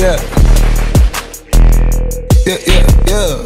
Yeah. Yeah, yeah, yeah.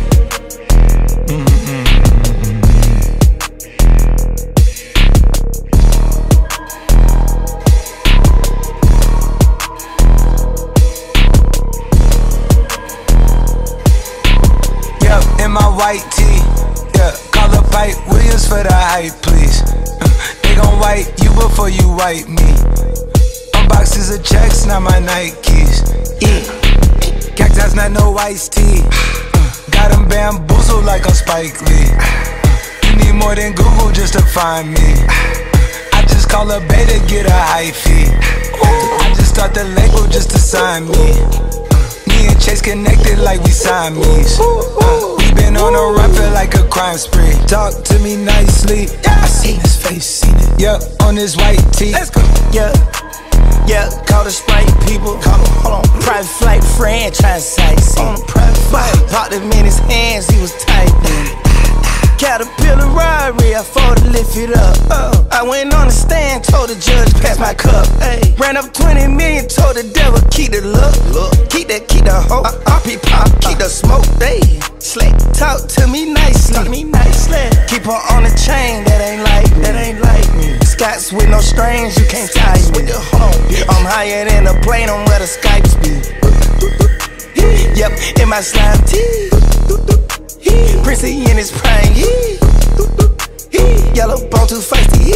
Yep, in my white tee. Yeah, call up Pipe Williams for the hype, please. They gon' wipe you before you wipe me. Unboxes of checks, not my Nikes. Cacti's not no iced tea. Got them bamboozled like I'm Spike Lee. You need more than Google just to find me. I just call a beta, get a high fee. I just start the label just to sign me. Me and Chase connected like we Siamese. We been on a run, feel like a crime spree. Talk to me nicely. I seen his face, seen it. Yeah, on his white tee. Let's go. Yeah, yeah, call the Sprite people. Hold on, private flight franchise sightseeing. On a private flight, popped him in his hands, he was tight then. Caterpillar Rari, I fought to lift it up. I went on the stand, told the judge, pass my cup. Ran up 20 million, told the devil, keep the look. Keep the hope. RP pop, keep the smoke. Slick, talk to me nicely. Keep her on the chain, that ain't like me. Scots with no strings, you can't tie me. I'm higher than a plane on where the Skypes be. Yep, in my slime tee. Princey in his prime, yellow bone too feisty,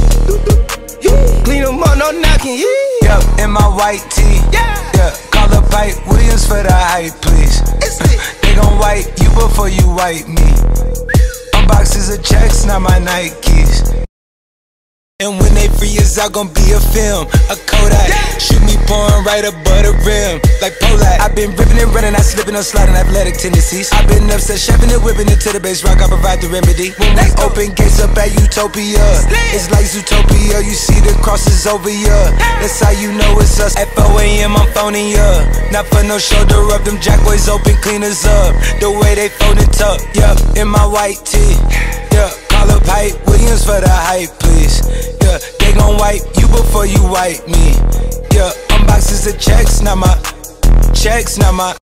clean him up, no knocking, Yep, in my white tee. Yeah, call up Pipe Williams for the hype, please. They gon' wipe you before you wipe me. Unboxes of checks, not my Nikes. And when they free us out, gon' be a film, a Kodak. Shoot me pouring right above the rim, like Polak. I've been ripping and running, I slipping on sliding, athletic tendencies. I've been upset, chefing and whipping it to the base rock, I provide the remedy. When we open gates up at Utopia, it's like Zootopia, you see the crosses over ya. That's how you know it's us. At 4 AM, I'm phoning ya. Not for no shoulder up, them jackboys open, cleaners up. The way they fold it up, yep, in my white tee. Yeah, call up Pipe Williams for the hype, please. Yeah, they gon' wipe you before you wipe me. Yeah, unboxes of checks, not my